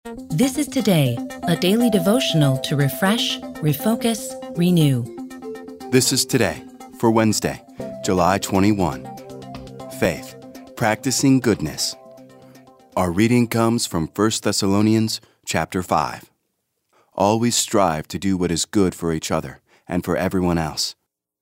This is Today, a daily devotional to refresh, refocus, renew. This is Today for Wednesday, July 21. Faith, practicing goodness. Our reading comes from 1 Thessalonians chapter 5. Always strive to do what is good for each other and for everyone else.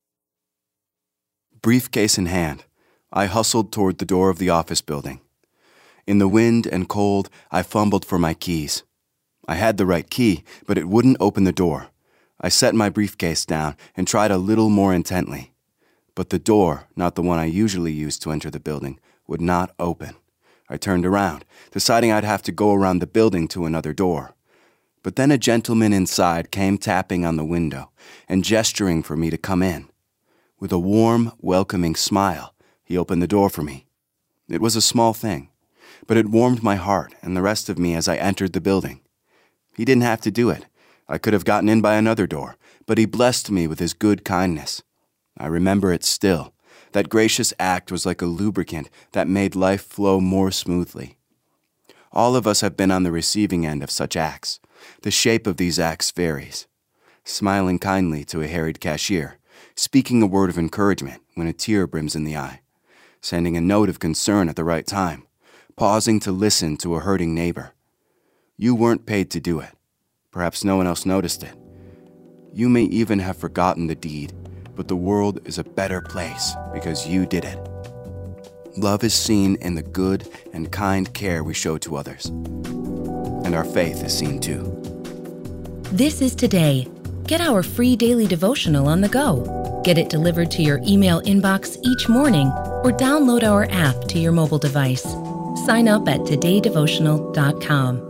Briefcase in hand, I hustled toward the door of the office building. In the wind and cold, I fumbled for my keys. I had the right key, but it wouldn't open the door. I set my briefcase down and tried a little more intently. But the door, not the one I usually use to enter the building, would not open. I turned around, deciding I'd have to go around the building to another door. But then a gentleman inside came tapping on the window and gesturing for me to come in. With a warm, welcoming smile, he opened the door for me. It was a small thing, but it warmed my heart and the rest of me as I entered the building. He didn't have to do it. I could have gotten in by another door, but he blessed me with his good kindness. I remember it still. That gracious act was like a lubricant that made life flow more smoothly. All of us have been on the receiving end of such acts. The shape of these acts varies. Smiling kindly to a harried cashier, speaking a word of encouragement when a tear brims in the eye, sending a note of concern at the right time, pausing to listen to a hurting neighbor. You weren't paid to do it. Perhaps no one else noticed it. You may even have forgotten the deed, but the world is a better place because you did it. Love is seen in the good and kind care we show to others. And our faith is seen too. This is Today. Get our free daily devotional on the go. Get it delivered to your email inbox each morning or download our app to your mobile device. Sign up at todaydevotional.com.